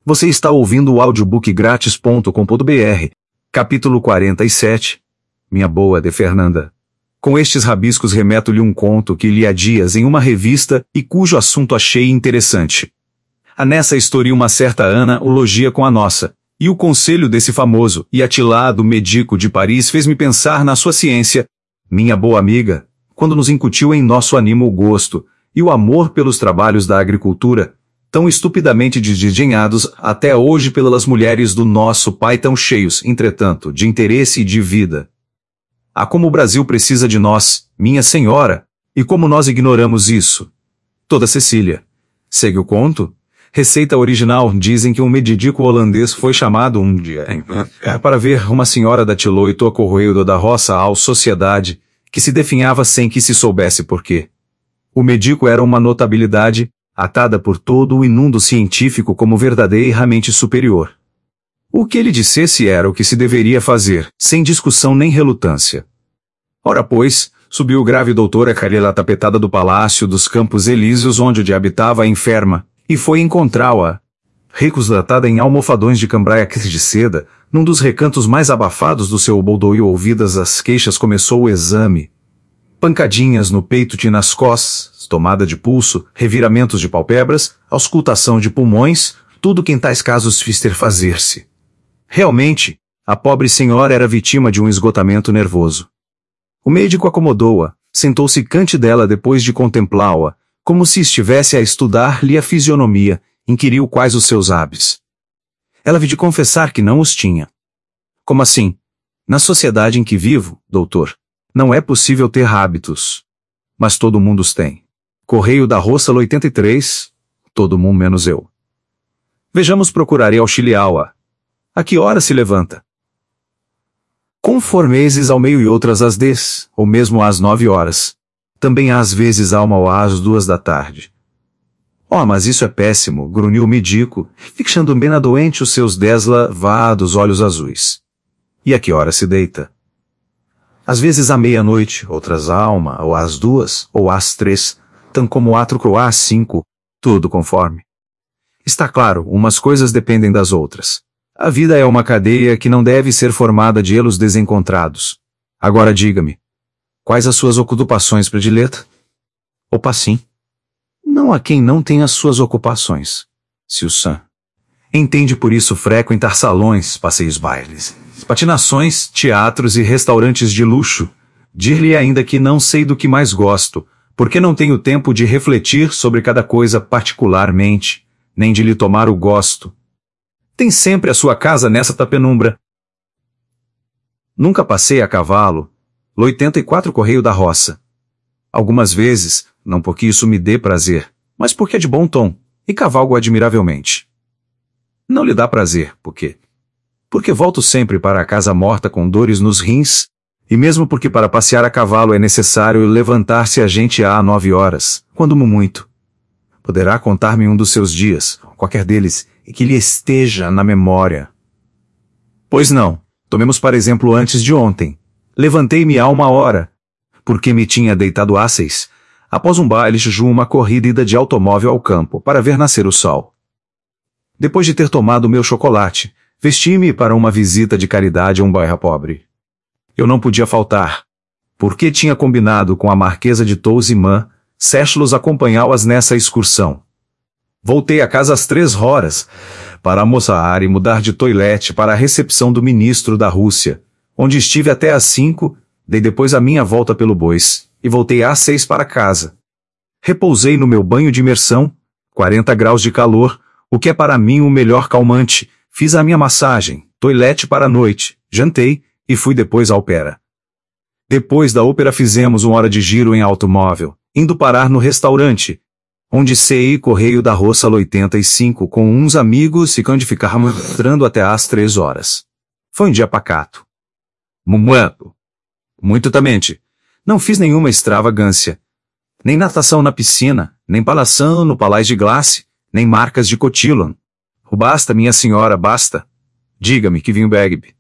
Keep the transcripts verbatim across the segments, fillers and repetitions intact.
Você está ouvindo o audiobook grátis ponto com ponto br, capítulo quarenta e sete, Minha Boa de Fernanda. Com estes rabiscos remeto-lhe um conto que li há dias em uma revista e cujo assunto achei interessante. Há nessa história uma certa analogia com a nossa, e o conselho desse famoso e atilado médico de Paris fez-me pensar na sua ciência, minha boa amiga, quando nos incutiu em nosso ânimo o gosto e o amor pelos trabalhos da agricultura, tão estupidamente desdenhados até hoje pelas mulheres do nosso pai, tão cheios, entretanto, de interesse e de vida. Ah, como o Brasil precisa de nós, minha senhora, e como nós ignoramos isso. Toda Cecília. Segue o conto? Receita original, dizem que um médico holandês foi chamado um dia para ver uma senhora da Tiloito Correio da Roça ao sociedade, que se definhava sem que se soubesse por quê. O médico era uma notabilidade, atada por todo o inundo científico como verdadeiramente superior. O que ele dissesse era o que se deveria fazer, sem discussão nem relutância. Ora pois, subiu o grave doutor a carreira tapetada do Palácio dos Campos Elíseos onde habitava a enferma, e foi encontrá-la, recostada em almofadões de cambraia de seda, num dos recantos mais abafados do seu boldo, e ouvidas as queixas começou o exame. Pancadinhas no peito e nas costas, tomada de pulso, reviramentos de pálpebras, auscultação de pulmões, tudo que em tais casos fiz ter fazer-se. Realmente, a pobre senhora era vítima de um esgotamento nervoso. O médico acomodou-a, sentou-se cante dela depois de contemplá-la, como se estivesse a estudar-lhe a fisionomia, inquiriu quais os seus hábitos. Ela vi de confessar que não os tinha. Como assim? Na sociedade em que vivo, doutor, não é possível ter hábitos. Mas todo mundo os tem. Correio da Roça oitenta e três, todo mundo menos eu. Vejamos, procurarei auxiliá-la. A que hora se levanta? Conformezes ao meio e outras às dez, ou mesmo às nove horas. Também às vezes há uma ou às duas da tarde. Oh, mas isso é péssimo, grunhiu o médico, fixando bem na doente os seus dez lavados olhos azuis. E a que hora se deita? Às vezes à meia-noite, outras à uma, ou às duas, ou às três, tão como atro ou às cinco, tudo conforme. Está claro, umas coisas dependem das outras. A vida é uma cadeia que não deve ser formada de elos desencontrados. Agora diga-me, quais as suas ocupações prediletas? Opa, sim. Não há quem não tenha as suas ocupações. Se o Sam entende por isso frequentar salões, passeios, bailes, patinações, teatros e restaurantes de luxo. Dir-lhe ainda que não sei do que mais gosto, porque não tenho tempo de refletir sobre cada coisa particularmente, nem de lhe tomar o gosto. Tem sempre a sua casa nessa tapenumbra. Nunca passei a cavalo. oitenta e quatro Correio da Roça. Algumas vezes, não porque isso me dê prazer, mas porque é de bom tom, e cavalgo admiravelmente. Não lhe dá prazer, por quê? Porque volto sempre para a casa morta com dores nos rins, e mesmo porque para passear a cavalo é necessário levantar-se a gente às nove horas, quando muito. Poderá contar-me um dos seus dias, qualquer deles, e que lhe esteja na memória. Pois não, tomemos para exemplo antes de ontem. Levantei-me há uma hora, porque me tinha deitado às seis, após um baile juju uma corrida ida de automóvel ao campo, para ver nascer o sol. Depois de ter tomado meu chocolate, vesti-me para uma visita de caridade a um bairro pobre. Eu não podia faltar, porque tinha combinado com a marquesa de Tousimã, Séchulos acompanhá-las nessa excursão. Voltei a casa às três horas, para almoçar e mudar de toilette para a recepção do ministro da Rússia, onde estive até às cinco, dei depois a minha volta pelo Bois, e voltei às seis para casa. Repousei no meu banho de imersão, quarenta graus de calor, o que é para mim o melhor calmante, fiz a minha massagem, toilette para a noite, jantei, e fui depois à ópera. Depois da ópera fizemos uma hora de giro em automóvel, indo parar no restaurante, onde sei Correio da Roça oitenta e cinco com uns amigos e onde ficávamos entrando até às três horas. Foi um dia pacato. Muito. Muito tamente. Não fiz nenhuma extravagância. Nem natação na piscina, nem palação no Palais de Glace, nem marcas de cotilon. O basta, minha senhora, basta. Diga-me que vinho bebe.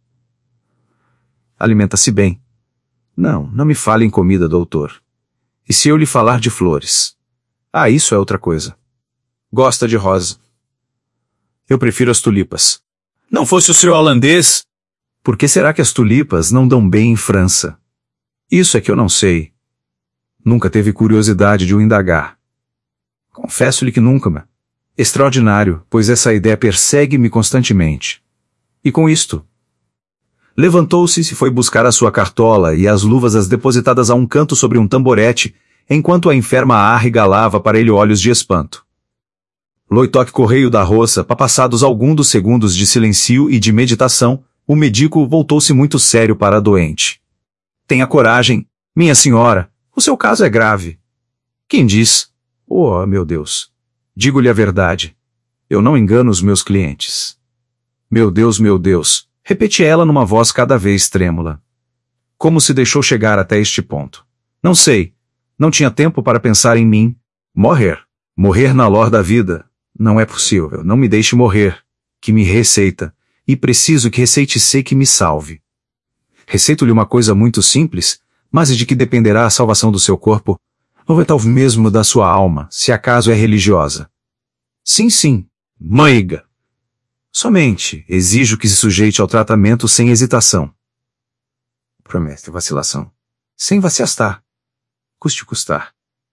Alimenta-se bem. Não, não me fale em comida, doutor. E se eu lhe falar de flores? Ah, isso é outra coisa. Gosta de rosa. Eu prefiro as tulipas. Não fosse o senhor holandês? Por que será que as tulipas não dão bem em França? Isso é que eu não sei. Nunca teve curiosidade de o indagar. Confesso-lhe que nunca, mas... Extraordinário, pois essa ideia persegue-me constantemente. E com isto... Levantou-se e foi buscar a sua cartola e as luvas as depositadas a um canto sobre um tamborete, enquanto a enferma a arregalava para ele olhos de espanto. Loitoque correio da roça, passados alguns dos segundos de silêncio e de meditação, o médico voltou-se muito sério para a doente. Tenha coragem, minha senhora, o seu caso é grave. Quem diz? Oh, meu Deus. Digo-lhe a verdade. Eu não engano os meus clientes. Meu Deus, meu Deus. Repete ela numa voz cada vez trêmula. Como se deixou chegar até este ponto? Não sei. Não tinha tempo para pensar em mim. Morrer. Morrer na lor da vida. Não é possível. Não me deixe morrer. Que me receita. E preciso que receite sei que me salve. Receito-lhe uma coisa muito simples, mas de que dependerá a salvação do seu corpo, ou talvez mesmo da sua alma, se acaso é religiosa. Sim, sim. Mãiga. Somente exijo que se sujeite ao tratamento sem hesitação. Promete vacilação. Sem vaciastar. Custe custar.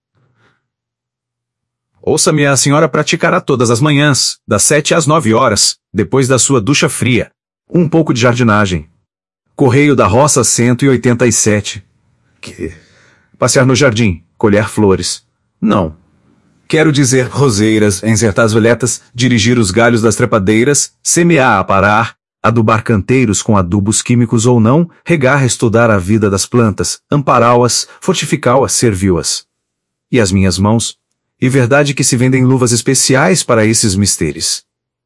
Ouça-me, a senhora praticará todas as manhãs, das sete às nove horas, depois da sua ducha fria. Um pouco de jardinagem. Correio da Roça cento e oitenta e sete. Que? Passear no jardim, colher flores. Não. Quero dizer roseiras, encertar as violetas, dirigir os galhos das trepadeiras, semear, aparar, adubar canteiros com adubos químicos ou não, regar, estudar a vida das plantas, ampará-las, fortificá-las, servi-las. E as minhas mãos? E verdade que se vendem luvas especiais para esses mistérios.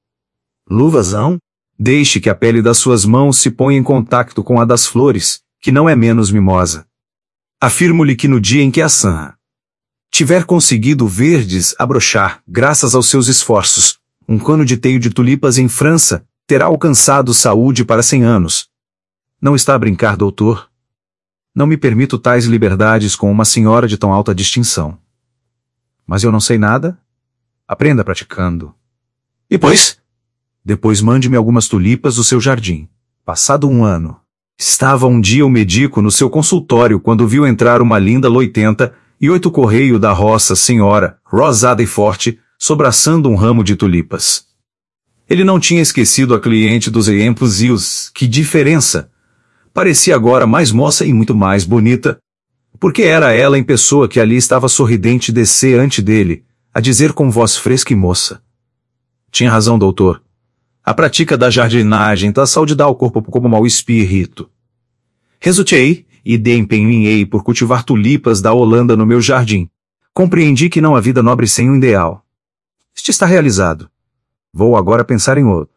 Luvas não? Deixe que a pele das suas mãos se ponha em contacto com a das flores, que não é menos mimosa. Afirmo-lhe que no dia em que a Sã tiver conseguido verdes abrochar, graças aos seus esforços, um cano de teio de tulipas em França, terá alcançado saúde para cem anos. Não está a brincar, doutor? Não me permito tais liberdades com uma senhora de tão alta distinção. Mas eu não sei nada? Aprenda praticando. E pois? Depois mande-me algumas tulipas do seu jardim. Passado um ano. Estava um dia o médico no seu consultório quando viu entrar uma linda loitenta e oito correio da roça senhora, rosada e forte, sobraçando um ramo de tulipas. Ele não tinha esquecido a cliente dos exemplos e os... Que diferença! Parecia agora mais moça e muito mais bonita, porque era ela em pessoa que ali estava sorridente descer ante dele, a dizer com voz fresca e moça. Tinha razão, doutor. A prática da jardinagem da saúde dá ao corpo como mau espírito. Resultei, e de empenhei por cultivar tulipas da Holanda no meu jardim. Compreendi que não há vida nobre sem um ideal. Este está realizado. Vou agora pensar em outro.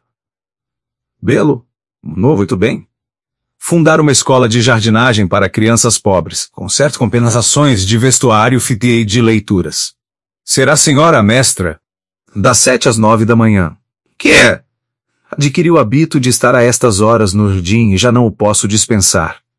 Belo? Novo, muito bem. Fundar uma escola de jardinagem para crianças pobres, com certas compensações de vestuário e de leituras. Será a senhora a mestra? Das sete às nove da manhã. Que é? Adquiri o hábito de estar a estas horas no jardim e já não o posso dispensar.